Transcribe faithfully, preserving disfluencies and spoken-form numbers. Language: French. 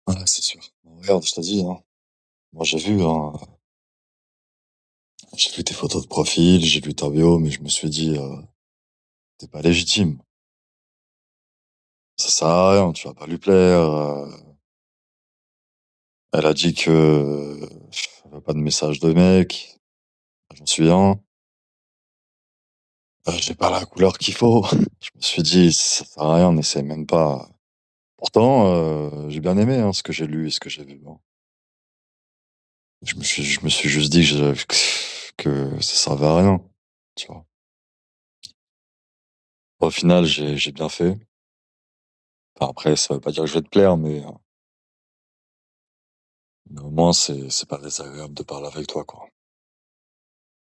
Ouais, c'est sûr. Regarde, je te dis, hein, moi j'ai vu, hein, j'ai vu tes photos de profil, j'ai lu ta bio, mais je me suis dit, heu, tu pas légitime. Ça sert à rien, tu vas pas lui plaire, heu, elle a dit que elle veut pas de message de mec, j'en suis un. Heu, j'ai pas la couleur qu'il faut. Je me suis dit: «Ça sert à rien, n'essaie même pas». Pourtant, heu, j'ai bien aimé, hein, ce que j'ai lu et ce que j'ai vu, hein. Je me suis je me suis juste dit que je que ça servait à rien, tu vois? Au final, j'ai j'ai bien fait. Enfin après, ça veut pas dire que je vais te plaire, mais, heu, mais au moins c'est c'est pas désagréable de parler avec toi, quoi.